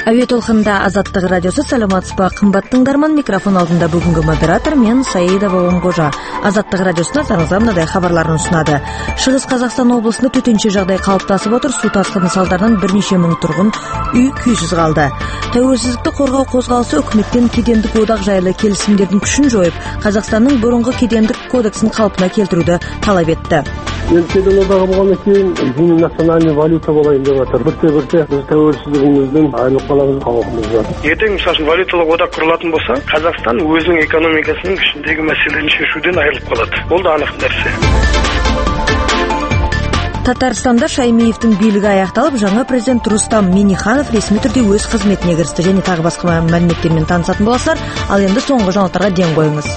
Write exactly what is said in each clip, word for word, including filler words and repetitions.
Әуе толқында Азаттық радиосы. Саламатсызбы, кымбат тыңдарман. Микрофон алдында бүгүнкү модератор мен Саида Бабамгожа. Азаттық радиосуна сарыңызга мындай кабарларын сунады. Чыгыс Казакстан облусунда төтөнчө жагдай калыптасып отур. Суу ташкыны салдарынан бир нече миң тургун үй күйсүз калды. Тәуелсиздикти коргоо козголуусу өкмөттөн кедендик одак жайлы келишимдердин күчүн жоюп, Казакстандын бурунку кедендик кодексин калпына келтирүүдү талап этти. Кеден одағы болғаннан кейін жеңіл национальный валюта болайын деп жатыр. Бірте-бірте біз тәуелсіздігімізден айырылып қаламыз қауіпіміз бар. Ертең мысалы валюталық одақ құрылатын болса, Қазақстан өзінің экономикасының ішіндегі мәселелерін шешуден айырылып қалады. Ол да анық нәрсе. Татарстанда Шаймиевдин бийлиги аякталып, жаңа президент Рустам Минниханов ресми түрдө өз кызметине киришти. Және тагы башка маалиметтермен менен таанышатын боласыздар. Ал эми соңку жаңалыктарга ден коюңуз.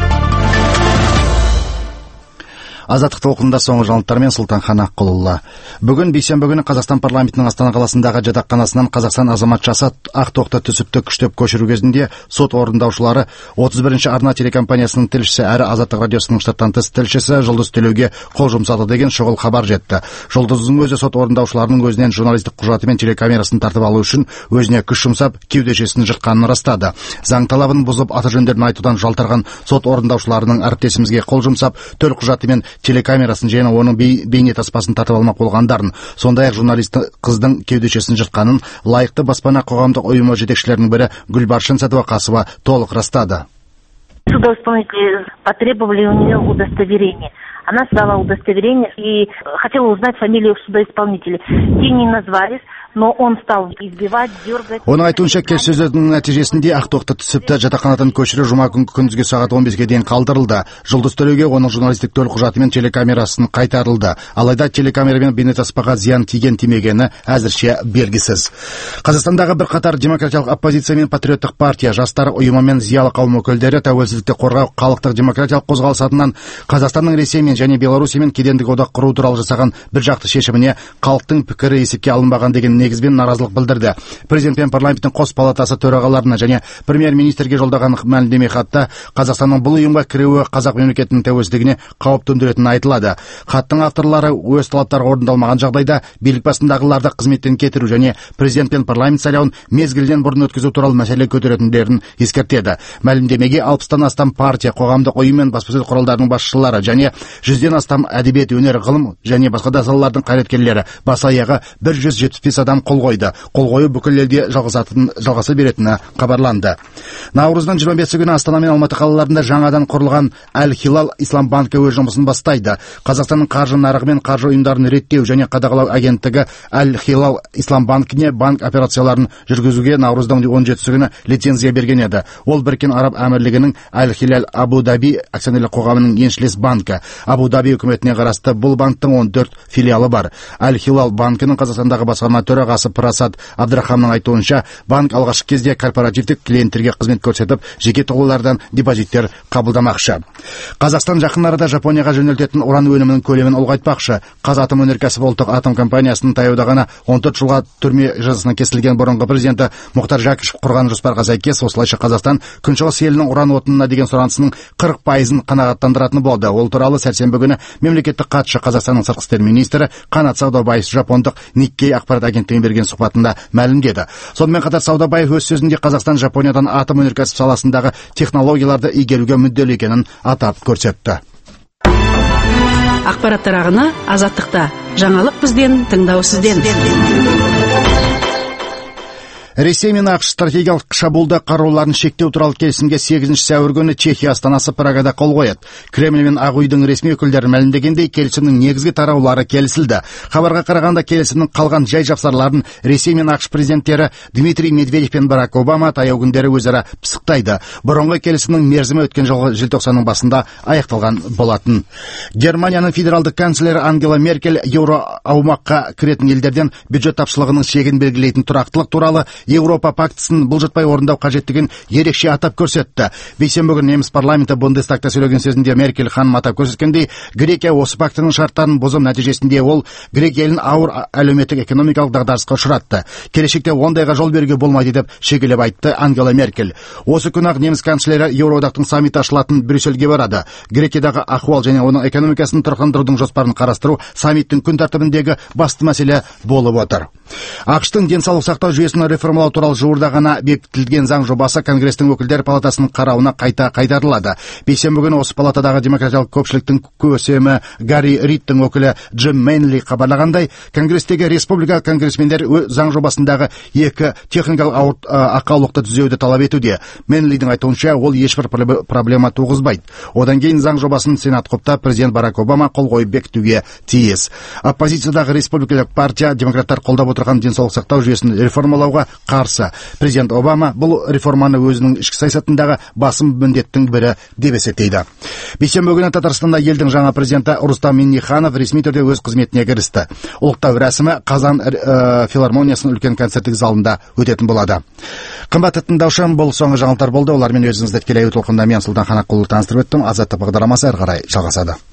Азаттық толқында соңғы жаңалықтармен Сұлтанхан Аққұлұлы. Бүгін бейсенбі күні Қазақстан парламентінің Астана қаласындағы жатақханасынан Қазақстан азаматшасы Ақтоқты түсіпті күштеп көшіру кезінде сот орындаушылары отыз бірінші арна телекомпаниясының тілшісі әрі Азаттық радиосының штаттан тыс тілшісі Жұлдыз Төлеуге қол жұмсады деген шұғыл хабар жетті. Жұлдыздың өзі сот орындаушыларының өзінен журналистік құжаты мен телекамерасын тартып алу үшін өзіне күш жұмсап, кеудешесін жыртқанын растады. Заң талабын бұзып, аты жөндерін айтудан жалтарған сот орындаушыларының әріптесімізге қол жұмсап, төл құжаты мен телекамерасын және оның бейне таспасын тартып алмақ болғандарын, сондай-ақ журналист қыздың кеудешесін жыртқанын лайықты баспана қоғамдық ұйымы жетекшілерінің бірі Гүлбаршын Сәдуақасова толық растады. Судоисполнители потребовали у нее удостоверение. Она сдала удостоверение и хотела узнать фамилию судоисполнителя. Те не назвались, но он стал избивать, дергать. Оның айтуынша, келіссөздердің нәтижесінде Ақтоқты түсіпті жатақханадан көшіру жұма күнгі күндізгі сағат он беске дейін қалдырылды. Жұлдыз Төлеуге оның журналистік төл құжаты мен телекамерасын қайтарылды. Алайда телекамера мен бейнетаспаға зиян тиген тимегені әзірше белгісіз. Қазақстандағы бірқатар демократиялық оппозиция мен патриоттық партия, жастар ұйымы мен зиялы қауым өкілдері тәуелсіздікті қорғау халықтық демократиялық қозғалыс атынан Қазақстанның Ресеймен және Беларусиямен кедендік одақ құру туралы жасаған бір жақты шешіміне халықтың пікірі есепке алынбаған деген негізбен наразылық білдірді. Президент пен парламенттің қос палатасы төрағаларына және премьер-министрге жолдаған мәлімдеме хатта Қазақстанның бұл ұйымға кіруі қазақ мемлекетінің тәуелсіздігіне қауіп төндіретіні айтылады. Хаттың авторлары өз талаптары орындалмаған жағдайда билік басындағыларды қызметтен кетіру және президент пен парламент сайлауын мезгілден бұрын өткізу туралы мәселе көтеретіндерін ескертеді. Мәлімдемеге алпыстан астам партия, қоғамдық ұйым мен баспасөз құралдарының басшылары және жүзден астам әдебиет, өнер, ғылым және басқа да салалардың қайраткерлері бас аяғы бір жүз жетпіс бес адам қол қойды. Қол қою бүкіл елде жалғаса беретіні хабарланды. Наурыздың жиырма бесі күні Астана мен Алматы қалаларында жаңадан құрылған Әл-Хилал Ислам банкі өз жұмысын бастайды. Қазақстанның қаржы нарығы мен қаржы ұйымдарын реттеу және қадағалау агенттігі Әл-Хилал Ислам банкіне банк операцияларын жүргізуге наурыздың он жетісі күні лицензия берген еді. Ол Біріккен Араб Әмірлігінің Әл-Хилал Абу-Даби акционерлік қоғамының еншілес банкі. Абу-Даби үкіметіне қарасты бұл банктың он төрт филиалы бар. Әл-Хилал банкінің Қазақстандағы басқарма төрағасы Прасад Абдрахамның айтуынша, банк алғашқы кезде корпоративтік клиенттерге қызмет көрсетіп, жеке тұлғалардан депозиттер қабылдамақшы. Қазақстан жақын арада Жапонияға жөнелтетін уран өнімінің көлемін ұлғайтпақшы. Қазатомөнеркәсіп ұлттық атом компаниясының таяуда ғана он төрт жылға түрме жазасына кесілген бұрынғы президенті Мұхтар Жәкішев құрған жоспарға сәйкес, осылайша Қазақстан күншығыс елінің уран отынына деген сұранысының қырық пайызын қанағаттандыратын болды. Ол туралы сәрсенбі күні мемлекеттік хатшы Қазақстанның сыртқы істер министрі Қанат Саудабаев жапондық Никкей ақпарат агенттігіне берген сұхбатында мәлімдеді. Сонымен қатар Саудабаев өз сөзінде Қазақстан Жапониядан атом өнеркәсіп саласындағы технологияларды игеруге мүдделі екенін атап көрсетті. Ақпараттар ағыны Азаттықта. Жаңалық бізден, тыңдау сізден. Ресей мен ақш стратегиялық шабуылды қаруларын шектеу туралы келісімге сегізінші сәуір күні Чехия астанасы Прагада қол қояды. Кремль мен Ақ үйдің ресми өкілдері мәлімдегендей, келісімнің негізгі тараулары келісілді. Хабарға қарағанда келісімнің қалған жай жапсарларын Ресей мен ақш президенттері Дмитрий Медведев пен Барак Обама таяу күндері өзара пысықтайды. Бұрынғы келісімнің мерзімі өткен жылғы желтоқсанның басында аяқталған болатын. Германияның федералдық канцлері Ангела Меркель еуро аумаққа кіретін елдерден бюджет тапшылығының шегін белгілейтін тұрақтылық туралы Еуропа пактысын бұлжытпай орындау қажеттігін ерекше атап көрсетті. Бейсенбі күні неміс парламенті Бундестагта сөйлеген сөзінде Меркель ханым атап көрсеткендей, Грекия осы пактының шарттарын бұзу нәтижесінде ол Грекия елін ауыр әлеуметтік экономикалық дағдарысқа ұшыратты. Келешекте ондайға жол беруге болмайды деп шегелеп айтты Ангела Меркель. Осы күні-ақ неміс канцлері Еуроодақтың саммиті ашылатын Брюссельге барады. Грекиядағы ахуал және оның экономикасын тұрақтандырудың жоспарын қарастыру саммиттің күн тәртібіндегі басты мәселе болып отыр. ақш-тың денсаулық сақтау жүйесінің реформасы реформалау туралы жуырда ғана бекітілген заң жобасы Конгрестің өкілдер палатасының қарауына қайта қайтарылады. Бейсенбі күні осы палатадағы демократиялық көпшіліктің көсемі Гарри Ридтің өкілі Джим Мейнли хабарлағандай, Конгресстегі республика конгрессмендер заң жобасындағы екі техникалық ақаулықты түзеуді талап етуде. Мейнлидің айтуынша, ол ешбір проблема туғызбайды. Одан кейін заң жобасын Сенат құптап, президент Барак Обама қол қойып бекітуге тиіс. Оппозициядағы республикалық партия демократтар қолдап отырған денсаулық сақтау жүйесін реформалауға қарсы. Президент Обама бұл реформаны өзінің ішкі саясатындағы басым міндеттің бірі деп есептейді. Бейсенбі күні Татарстанда елдің жаңа президенті Рустам Минниханов ресми түрде өз қызметіне кірісті. Ұлықтау рәсімі Қазан ә, филармониясының үлкен концерттік залында өтетін болады. Қымбатты тыңдаушым, бұл соңғы жаңалықтар болды. Олармен өзіңізді тікелей толқында мен Сұлтан Қанақұлы таныстырып өттім. Азаттық бағдарламасы әрі қарай жалғасады.